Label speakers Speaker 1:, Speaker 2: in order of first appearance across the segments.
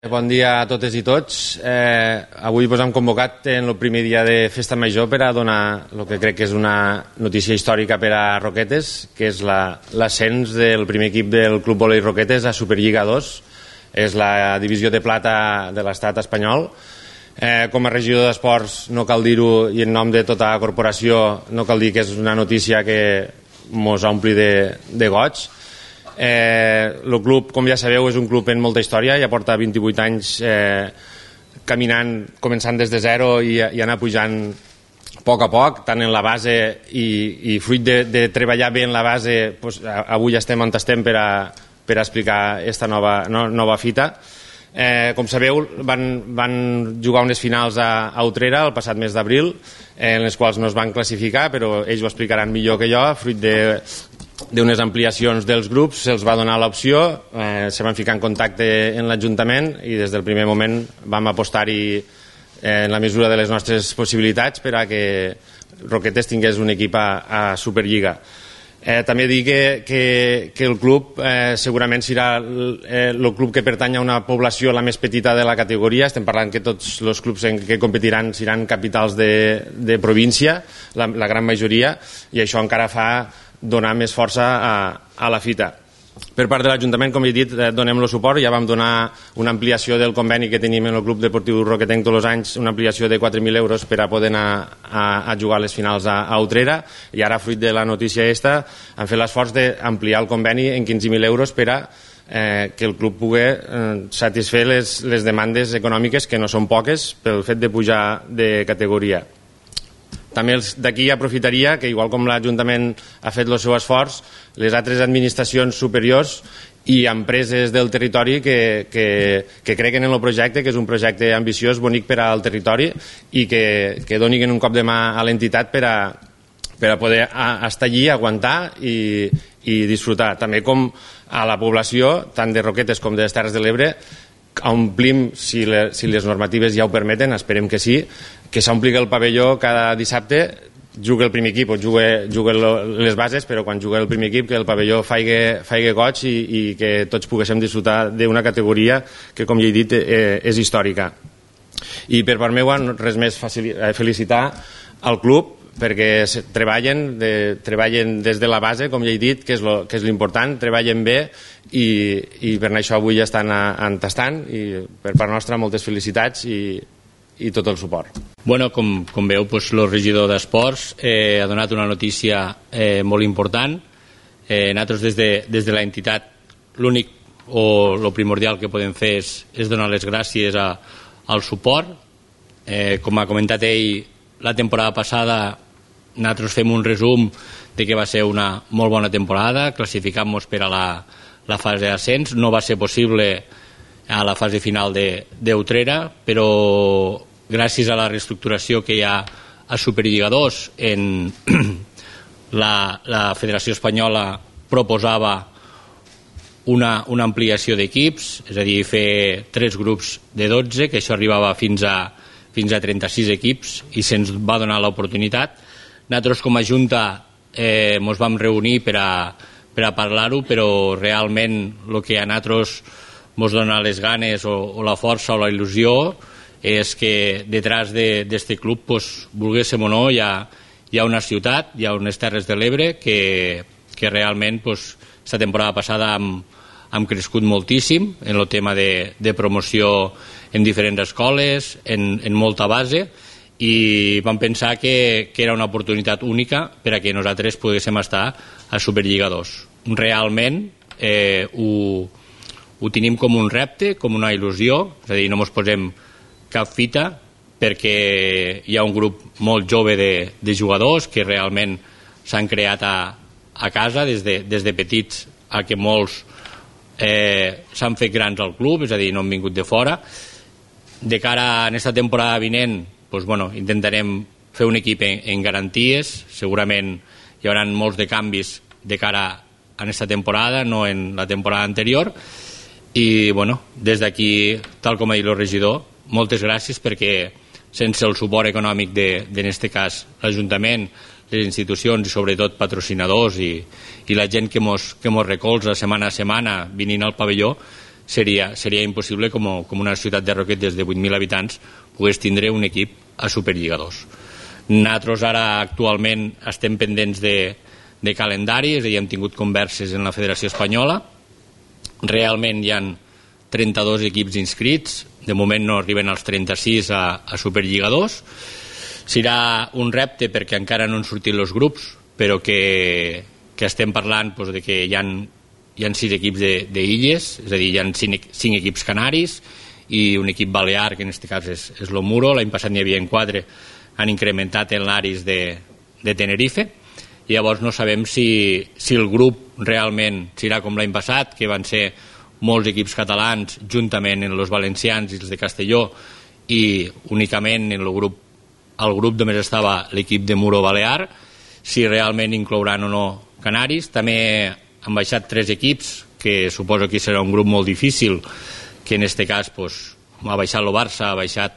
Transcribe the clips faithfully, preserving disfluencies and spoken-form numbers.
Speaker 1: Bon dia a totes i tots. Eh, avui ens hem convocat en el primer dia de Festa Major per a donar el que crec que és una notícia històrica per a Roquetes, que és l'ascens del primer equip del Club Volei Roquetes a Superliga dos. És la divisió de plata de l'estat espanyol. Eh, com a regidor d'Esports no cal dir-ho, i en nom de tota la corporació no cal dir que és una notícia que ens ompli de, de goig. Eh, el club, com ja sabeu, és un club en molta història, ja porta vint-i-vuit anys eh, caminant, començant des de zero i, i anar pujant a poc a poc, tant en la base i, i fruit de, de treballar bé en la base, doncs, avui estem on estem per a, per a explicar aquesta nova, no, nova fita. Eh, com sabeu, van, van jugar unes finals a, a Utrera el passat mes d'abril, eh, en les quals no es van classificar, però ells ho explicaran millor que jo, fruit de d'unes ampliacions dels grups. Se'ls va donar l'opció, eh, se van ficar en contacte en l'Ajuntament i des del primer moment vam apostar-hi eh, en la mesura de les nostres possibilitats per a que Roquetes tingués un equip a, a Superliga. Eh, també dir que, que, que el club eh, segurament serà el, eh, el club que pertany a una població la més petita de la categoria. Estem parlant que tots els clubs en què competiran seran capitals de, de província, la, la gran majoria, i això encara fa donar més força a, a la fita. Per part de l'Ajuntament, com he dit, donem el suport. Ja vam donar una ampliació del conveni que tenim en el Club Deportiu Roquetenc tots els anys, una ampliació de quatre mil euros per a poder anar a, a jugar les finals a, a Utrera, i ara, fruit de la notícia esta, han fet l'esforç d'ampliar el conveni en quinze mil euros per a eh, que el club pugui eh, satisfer les, les demandes econòmiques, que no són poques, pel fet de pujar de categoria. També d'aquí aprofitaria que, igual com l'Ajuntament ha fet el seu esforç, les altres administracions superiors i empreses del territori que, que, que creguin en el projecte, que és un projecte ambiciós, bonic per al territori, i que, que donin un cop de mà a l'entitat per a, per a poder a, estar allí, aguantar i, i disfrutar. També com a la població, tant de Roquetes com de les Terres de l'Ebre, omplim, si, le, si les normatives ja ho permeten, esperem que sí, que s'ompli el pavelló cada dissabte, jugui el primer equip o jugui, jugui les bases, però quan jugui el primer equip que el pavelló faigui, faigui goig i, i que tots poguéssim disfrutar d'una categoria que, com ja he dit, eh, és històrica. I per part meva, res més felicitar al club, perquè treballen, de, treballen des de la base, com ja he dit, que és, lo, que és l'important, treballen bé i, i per això avui ja estan entestant, i per part nostra moltes felicitats i, i tot el suport.
Speaker 2: Bueno, com, com veu, doncs, el regidor d'Esports eh, ha donat una notícia eh, molt important. Eh, nosaltres des de, des de l'entitat l'únic o el primordial que podem fer és, és donar les gràcies a, al suport. Eh, com ha comentat ell, la temporada passada nosaltres fem un resum de que va ser una molt bona temporada, classificant-nos per a la, la fase d'ascens. No va ser possible a la fase final d'Utrera, però gràcies a la reestructuració que hi ha a Superliga dos, en la, la Federació Espanyola proposava una, una ampliació d'equips, és a dir, fer tres grups de dotze, que això arribava fins a, fins a trenta-sis equips, i se'ns va donar l'oportunitat. Nosaltres, com a Junta, eh, ens vam reunir per a, per a parlar-ho, però realment el que a nosaltres ens dona les ganes o, o la força o la il·lusió és que detrás d'aquest de, club, pues, volguéssim o no, hi ha, hi ha una ciutat, hi ha unes Terres de l'Ebre que, que realment pues, aquesta temporada passada hem, hem crescut moltíssim en el tema de, de promoció en diferents escoles, en, en molta base, i vam pensar que, que era una oportunitat única per a que nosaltres poguéssim estar a Superliga dos. Realment eh, ho, ho tenim com un repte, com una il·lusió, és a dir, no ens posem cap fita, perquè hi ha un grup molt jove de, de jugadors que realment s'han creat a, a casa des de, des de petits, a que molts eh, s'han fet grans al club, és a dir, no han vingut de fora. De cara a aquesta temporada vinent, doncs, bueno, intentarem fer un equip en, en garanties. Segurament hi haurà molts de canvis de cara a aquesta temporada, no en la temporada anterior. I bueno, des d'aquí, tal com ha dit el regidor, moltes gràcies, perquè sense el suport econòmic de, de en este cas, l'Ajuntament, les institucions i sobretot patrocinadors i, i la gent que mos, que mos recolza setmana a setmana vinint al pavelló, seria, seria impossible com, com una ciutat de Roquetes de vuit mil habitants pogués tindre un equip a Superliga dos. Nosaltres ara actualment estem pendents de, de calendari, és a dir, hem tingut converses en la Federació Espanyola. Realment hi ha trenta-dos equips inscrits, de moment no arriben als trenta-sis a, a Superliga dos. Serà un repte perquè encara no han sortit els grups, però que, que estem parlant doncs, de que hi ha, hi ha sis equips d'illes, és a dir, hi ha cinc, cinc equips canaris i un equip balear, que en aquest cas és, és l'Omuro. L'any passat n'hi havia quatre, han incrementat en l'Aris de, de Tenerife, i llavors no sabem si, si el grup realment serà com l'any passat, que van ser molts equips catalans juntament amb els valencians i els de Castelló, i únicament en el grup, el grup només estava l'equip de Muro Balear, si realment inclouran o no canaris. També han baixat tres equips, que suposo que serà un grup molt difícil, que en aquest cas pues, ha baixat el Barça, ha baixat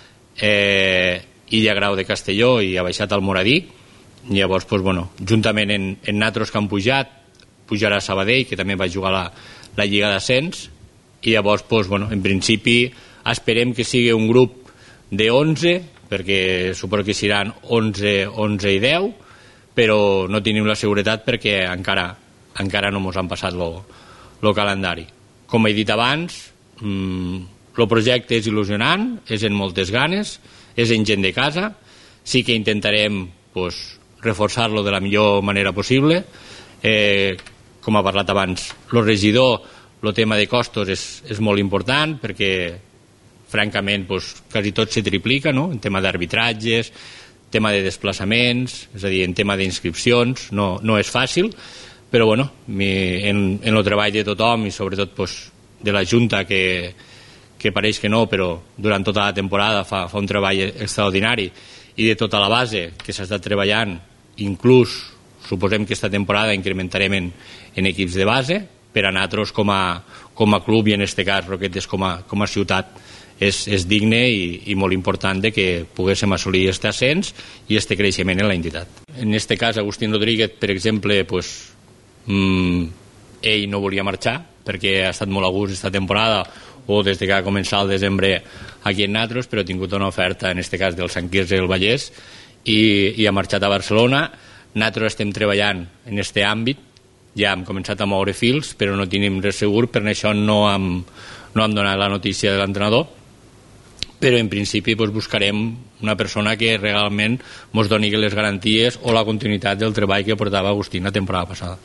Speaker 2: eh, Illa Grau de Castelló i ha baixat el Moradí. Llavors, pues, bueno, juntament en, en natros que han pujat, pujarà Sabadell, que també va jugar la, la Lliga d'Ascens, i llavors, pues, bueno, en principi esperem que sigui un grup de onze, perquè suposo que seran onze, onze i deu, però no tenim la seguretat perquè encara, encara no ens han passat el calendari. Com he dit abans, el projecte és il·lusionant, és en moltes ganes, és en gent de casa, sí que intentarem pues, reforçar-lo de la millor manera possible. Eh, com ha parlat abans el regidor, el tema de costos és, és molt important perquè francament pues, quasi tot se triplica, no? En tema d'arbitratges, tema de desplaçaments, és a dir, en tema d'inscripcions, no, no és fàcil, però bueno, mi, en, en el treball de tothom i sobretot pues, de la Junta que, que pareix que no, però durant tota la temporada fa, fa un treball extraordinari, i de tota la base que s'ha estat treballant, inclús suposem que aquesta temporada incrementarem en, en equips de base, per a nosaltres com a, com a club i en aquest cas Roquetes com a, com a ciutat és, és digne i, i molt important de que poguéssim assolir aquest ascens i aquest creixement en la entitat. En aquest cas Agustín Rodríguez, per exemple, pues, mmm, ell no volia marxar perquè ha estat molt a gust aquesta temporada o des que va començar el desembre aquí en nosaltres, però ha tingut una oferta en aquest cas del Sant Quirze del Vallès i, i ha marxat a Barcelona. Nosaltres estem treballant en aquest àmbit, ja hem començat a moure fils, però no tenim res segur, per això no hem, no hem donat la notícia de l'entrenador, però en principi pues, buscarem una persona que realment ens doni les garanties o la continuïtat del treball que portava Agustín la temporada passada.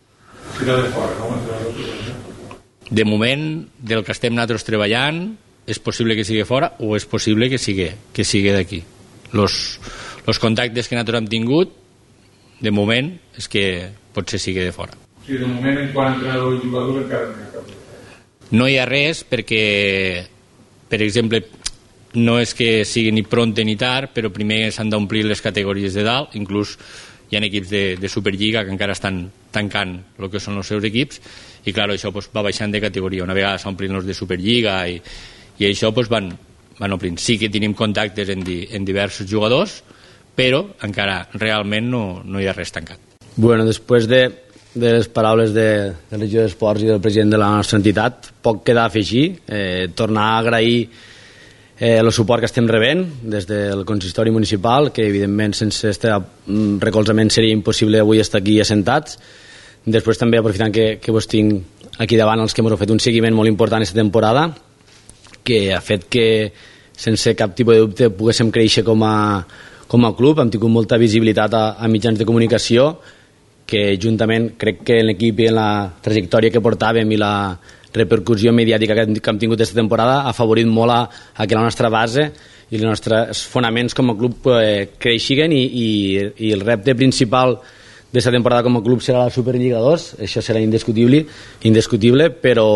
Speaker 2: De moment, del que estem nosaltres treballant, és possible que sigui fora o és possible que sigui, que sigui d'aquí. Els contactes que nosaltres hem tingut, de moment, és que potser sigui de fora.
Speaker 3: O sigui, de moment, en quant a entrenador i jugador, encara no hi ha cap.
Speaker 2: No hi ha res perquè, per exemple, no és que sigui ni pronte ni tard, però primer s'han d'omplir les categories de dalt, inclús hi ha equips de, de Superliga que encara estan tancant el que són els seus equips, i clar, això pues, va baixant de categoria. Una vegada s'omplin els de Superliga i, i això pues, van, van omplint. Sí que tenim contactes en, di, en diversos jugadors, però encara realment no, no hi ha res tancat.
Speaker 4: Bueno, després de, de les paraules de, de la regidor d'Esports i del president de la nostra entitat, poc queda a afegir, eh, tornar a agrair eh, el suport que estem rebent des del consistori municipal, que evidentment sense este recolzament seria impossible avui estar aquí assentats. Després també aprofitant que, que vos tinc aquí davant els que m'heu fet un seguiment molt important aquesta temporada, que ha fet que sense cap tipus de dubte poguéssim créixer com a com a club. Hem tingut molta visibilitat a, a mitjans de comunicació, que juntament crec que en l'equip i en la trajectòria que portàvem i la repercussió mediàtica que, que hem tingut aquesta temporada ha favorit molt a, a que la nostra base i els nostres fonaments com a club eh, creixiguen i, i, i el repte principal d'aquesta temporada com a club serà la Superliga dos, això serà indiscutible, indiscutible però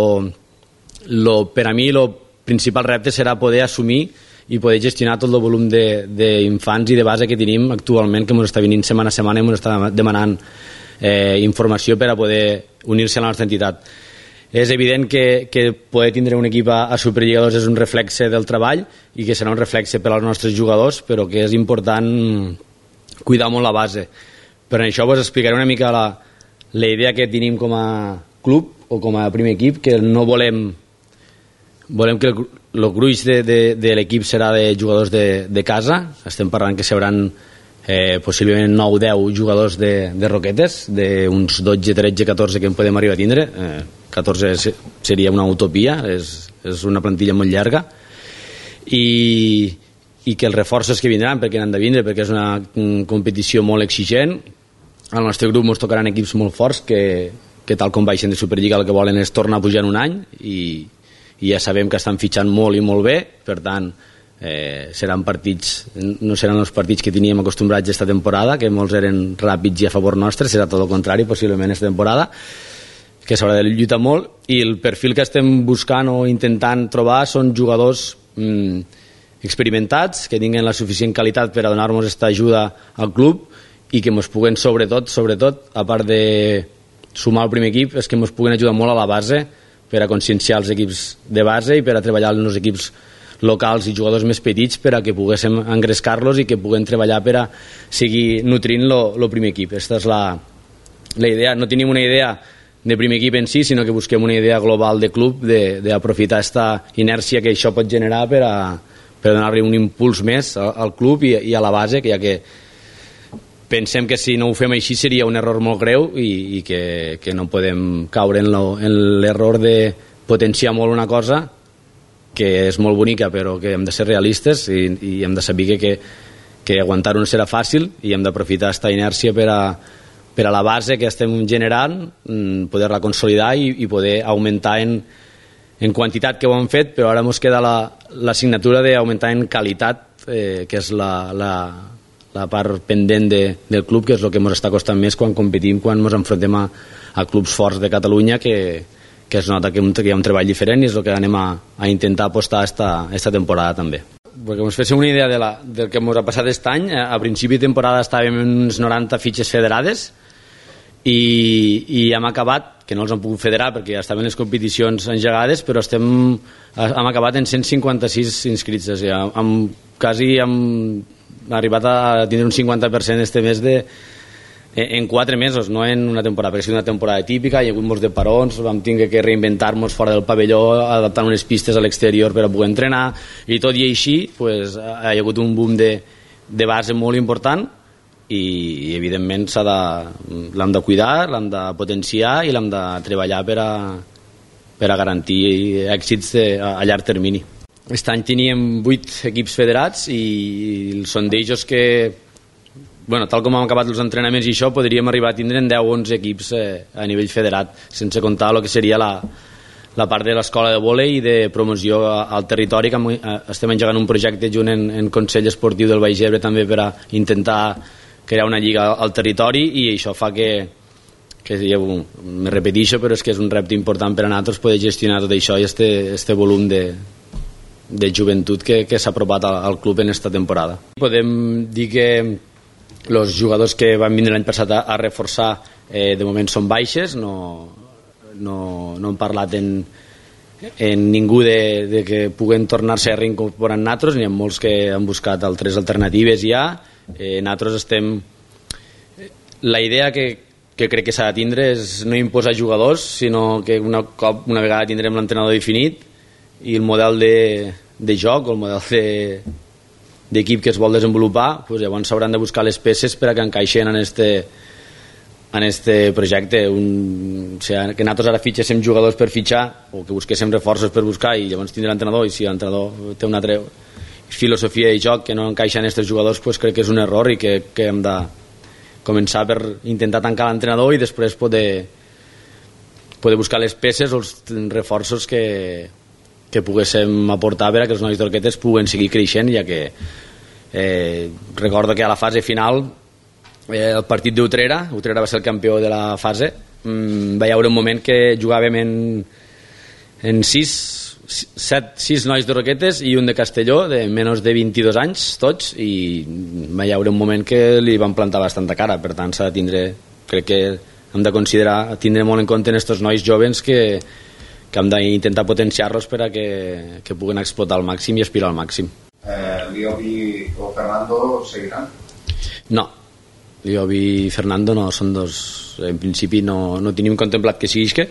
Speaker 4: lo, per a mi el principal repte serà poder assumir i poder gestionar tot el volum d'infants i de base que tenim actualment, que ens està venint setmana a setmana i ens està demanant eh, informació per a poder unir-se a la nostra entitat. És evident que, que poder tindre un equip a, a Superliga dos és un reflexe del treball i que serà un reflexe per als nostres jugadors, però que és important cuidar molt la base. Per això vos explicaré una mica la, la idea que tenim com a club o com a primer equip, que no volem volem que el, el gruix de, de, de l'equip serà de jugadors de, de casa. Estem parlant que s'hauran eh, possiblement nou o deu jugadors de, de Roquetes, d'uns dotze, tretze, catorze que en podem arribar a tindre. eh, catorze seria una utopia, és, és una plantilla molt llarga, i, i que els reforços que vindran, perquè han de vindre, perquè és una competició molt exigent. Al nostre grup ens tocaran equips molt forts que, que tal com baixen de Superliga el que volen és tornar a pujar en un any, i, i ja sabem que estan fitxant molt i molt bé. Per tant, eh, seran partits, no seran els partits que teníem acostumbrats esta temporada, que molts eren ràpids i a favor nostre, serà tot el contrari possiblement esta temporada, que s'haurà de lluitar molt. I el perfil que estem buscant o intentant trobar són jugadors mm, experimentats, que tinguin la suficient qualitat per a donar-nos aquesta ajuda al club, i que ens puguen sobretot, sobretot, a part de sumar al primer equip, és que ens puguen ajudar molt a la base, per a conscienciar els equips de base i per a treballar en els equips locals i jugadors més petits, per a que poguéssim engrescar-los i que puguem treballar per a seguir nutrint el primer equip. Aquesta és la, la idea. No tenim una idea de primer equip en si, sinó que busquem una idea global de club, d'aprofitar aquesta inèrcia que això pot generar per a, per a donar-li un impuls més al, al club i, i a la base, que ja que pensem que si no ho fem així seria un error molt greu, i, i que, que no podem caure en l'error de potenciar molt una cosa que és molt bonica, però que hem de ser realistes i, i hem de saber que, que, que aguantar-ho no serà fàcil, i hem d'aprofitar aquesta inèrcia per a, per a la base que estem generant, poder-la consolidar i, i poder augmentar en, en quantitat, que ho hem fet, però ara ens queda l'assignatura d'augmentar en qualitat, eh, que és la, la, la part pendent de, del club, que és el que ens està costant més quan competim, quan ens enfrontem a, a clubs forts de Catalunya, que, que es nota que, un, que hi ha un treball diferent, i és el que anem a, a intentar apostar esta, esta temporada també. Perquè ens féssim una idea de la, del que ens ha passat aquest any, a principi de temporada estàvem en uns noranta fitxes federades, i, i hem acabat, que no els han pogut federar perquè ja estaven les competicions engegades, però estem, hem acabat en cent cinquanta-sis inscrits, o sigui, amb, quasi hem arribat a tindre un cinquanta per cent este mes de, en quatre mesos, no en una temporada, perquè ha sigut una temporada típica, hi ha hagut molts de parons, vam tenir que reinventar-nos fora del pavelló, adaptant unes pistes a l'exterior per a poder entrenar, i tot i així pues, ha hagut un boom de, de base molt important, i, i evidentment l'hem de cuidar, l'hem de potenciar i l'hem de treballar per a, per a garantir èxits de, a, a llarg termini. Aquest any teníem vuit equips federats, i són d'ells que, bueno, tal com hem acabat els entrenaments i això, podríem arribar a tindre deu o onze equips eh, a nivell federat, sense comptar el que seria la, la part de l'escola de vòlei i de promoció al territori, que estem engegant un projecte junt en, en Consell Esportiu del Baix Ebre també per a intentar crear una lliga al territori, i això fa que, que ja me repeteixo, però és que és un repte important per a nosaltres poder gestionar tot això i este, este volum de, de joventut que, que s'ha apropat al, al club en esta temporada. Podem dir que els jugadors que van vindre l'any passat a, a reforçar eh, de moment són baixes, no, no, no hem parlat en, en ningú de, de que puguen tornar-se a reincorporar en nosaltres, n'hi ha molts que han buscat altres alternatives ja. Eh, nosaltres estem, la idea que, que crec que s'ha de tindre és no imposar jugadors, sinó que una cop, una vegada tindrem l'entrenador definit i el model de, de joc o el model de, d'equip que es vol desenvolupar, pues llavors s'hauran de buscar les peces per a que encaixen en este, en este projecte. Un, o sigui, que nosaltres ara fitxéssim jugadors per fitxar, o que busquéssim reforços per buscar, i llavors tindrà l'entrenador, i si l'entrenador té una altra filosofia de joc que no encaixa en aquests jugadors, pues crec que és un error, i que, que hem de començar per intentar tancar l'entrenador i després poder, poder buscar les peces o els reforços que, que poguéssim aportar per a que els nois d'Orquetes puguen seguir creixent, ja que eh, recordo que a la fase final eh, el partit d'Utrera, Utrera va ser el campió de la fase, mmm, va hi haure un moment que jugàvem en, en sis set, sis nois de Roquetes i un de Castelló de menys de vint-i-dos anys tots, i va hi haure un moment que li van plantar bastanta cara. Per tant s'ha de tindre, crec que hem de considerar, tindre molt en compte en aquests nois jovens que, que hem d'intentar potenciar-los per a que, que puguen explotar al màxim i aspirar al màxim.
Speaker 5: eh, Liovi o Fernando seguiran?
Speaker 4: No, Liovi i Fernando no són dos, en principi no, no tenim contemplat que sigui que,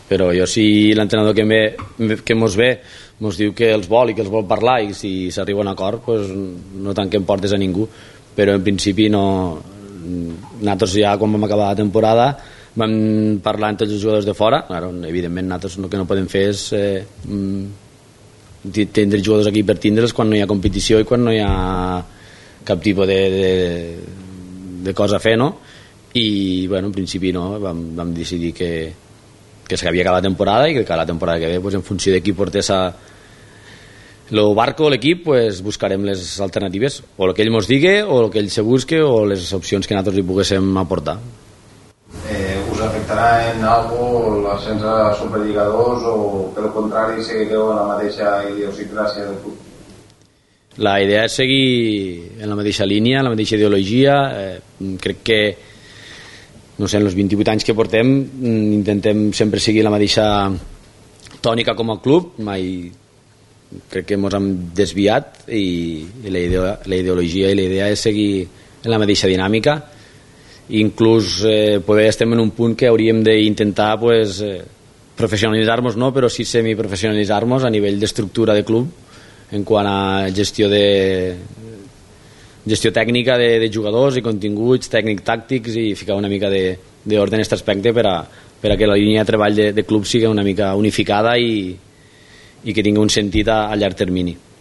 Speaker 4: però jo si l'entrenador que, me, que mos ve mos diu que els vol i que els vol parlar i si s'arriba a un acord pues, no tanquem portes a ningú, però en principi no. Nosaltres ja quan vam acabar la temporada vam parlar amb tots els jugadors de fora. Claro, evidentment nosaltres el que no podem fer és eh, tindre jugadors aquí per tindre'ls quan no hi ha competició i quan no hi ha cap tipus de, de, de cosa a fer, no? I bueno, en principi no, vam, vam decidir que que s'havia acabat la temporada i que cada temporada que ve pues, en funció de qui portés a el barco o l'equip pues, buscarem les alternatives o el que ell mos digui o el que ell se busque o les opcions que nosaltres li poguéssim aportar.
Speaker 5: Eh, us afectarà en algo l'ascens a Superliga dos o per el contrari seguireu en la mateixa idiosincràsia del club?
Speaker 4: La idea és seguir en la mateixa línia, en la mateixa ideologia. Eh, crec que no sé, en els vint-i-vuit anys que portem intentem sempre seguir la mateixa tònica com a club, mai crec que ens hem desviat i, i la, idea, la ideologia i la idea és seguir en la mateixa dinàmica. Inclús eh, poder estem en un punt que hauríem d'intentar pues, eh, professionalitzar-nos, no? Però sí semiprofessionalitzar-nos a nivell d'estructura de club en quant a gestió de gestió tècnica de, de jugadors i continguts, tècnic-tàctics i ficar una mica d'ordre en aquest aspecte per a, per a que la línia de treball de, de club sigui una mica unificada i, i que tingui un sentit a, a llarg termini.